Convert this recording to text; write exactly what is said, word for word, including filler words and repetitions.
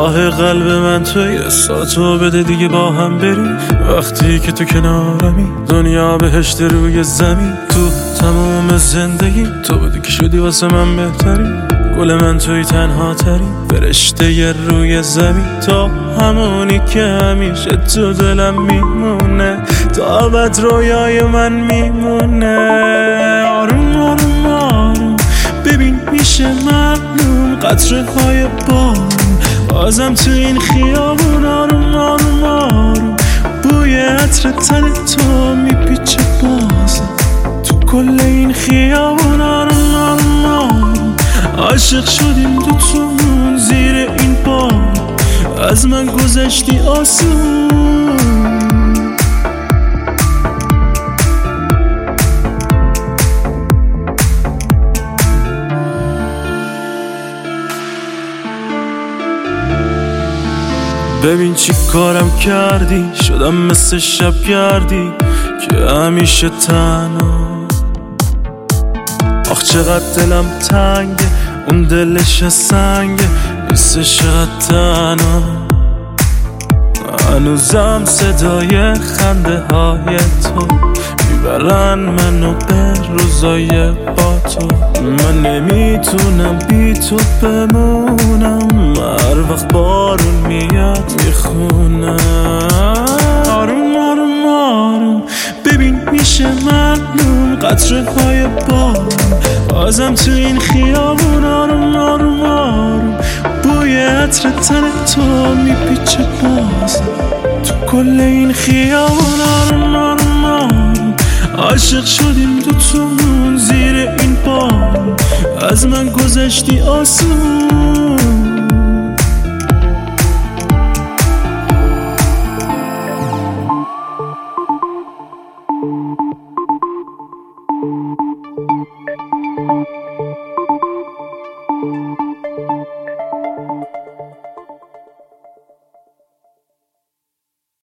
راه قلب من توی ساتو بده دیگه با هم بریم. وقتی که تو کنارمی دنیا بهشت روی زمین. تو تمام زندگی تو بودی که شدی واسه من بهتری. گل من توی تنها تری فرشته ی روی زمین. تو همونی که همیشه تو دلم میمونه تا ابد رویای من میمونه. آروم آروم آروم ببین میشه ممنون قطره های بارون بازم تو این خیابون. آروم آروم آروم بوی عطر تن تو میپیچه بازم تو کل این خیابون. آروم آروم آروم عاشق شدیم دوتون زیر این بار از من گذشتی آسون. ببین چی کارم کردی شدم مثل شب گردی که همیشه تنها. آخ چقدر دلم تنگه اون دلش سنگه نیستش چقدر تنها. هنوزم صدای خنده های تو میبرن منو به روزای با تو. من نمیتونم بی تو بمونم هر وقت بارون میاد میخونم. آروم آروم آروم ببین میشه ممنون قطره های بارون بازم تو این خیابون. آروم آروم آروم بوی عطر تن تو میپیچه بازم تو کل این خیابون. آروم آروم آروم عاشق شدیم دوتون زیر این بار از من گذشتی آسون.